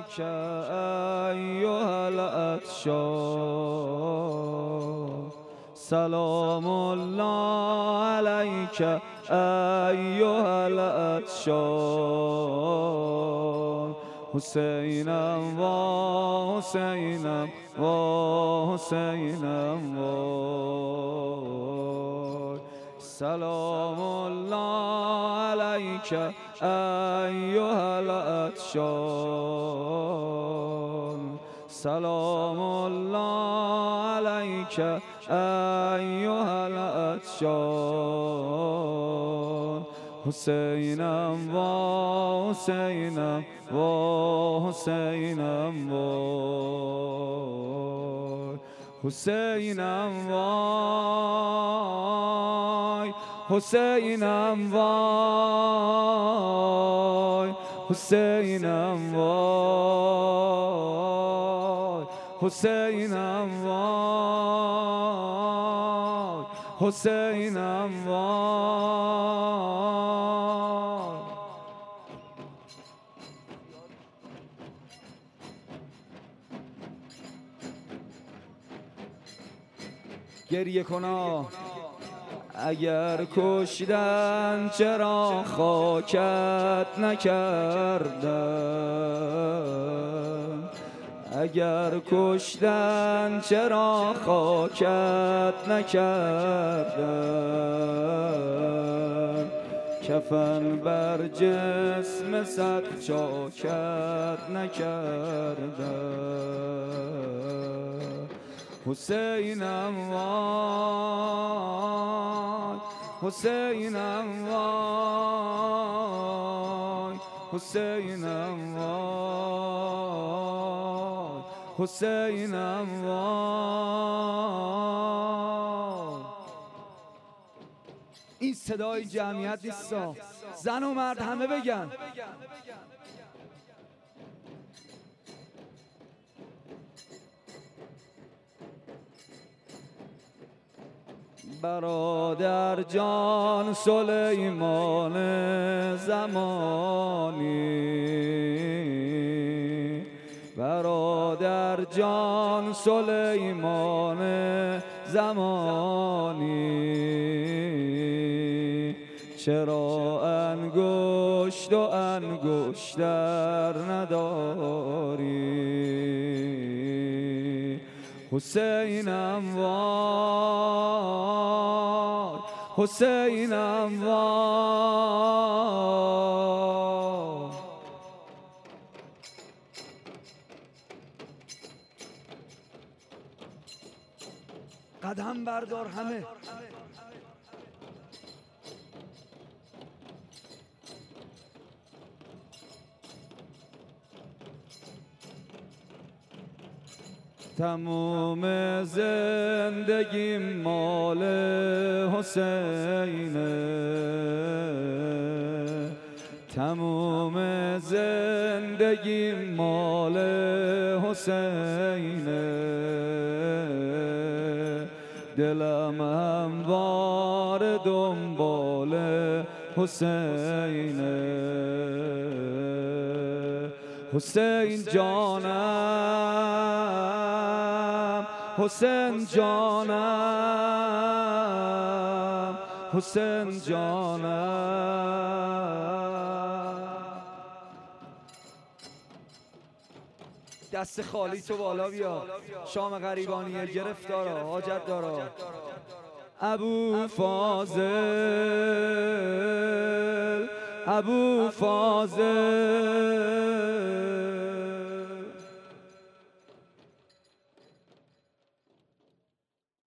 علیک ایها العطشان سلام الله علیک ایها العطشان حسینم و حسینم و حسینم و سلام الله علیک ایها العطشان سلام الله علیک ایها العطشان حسینم و حسینم و حسینم و حسینم وای حسینم وای حسینم وای حسینم وای حسینم وای گریه کنا اگر کشتن چرا خاکت نکردن اگر کشتن چرا خاکت نکردن کفن بر جسم صد چاکت نکردن حسینم وای حسینم وای حسینم وای حسینم وای این صدای جمعیت نیستا زن و مرد همه بگن برادر جان سلیمان زمانی برادر جان سلیمان زمانی چرا انگشت و انگشتر نداری حسینم وای حسینم وای قدم بردار همه تموم زندگیم مال حسینه تموم زندگیم مال حسینه دلم هموار دنبال حسینه حسین جانم حسین جانم حسین جانم دست خالی تو بالا بیا شام غریبانیه گرفتارا حاجت دارا ابو فاضل ابو فاضل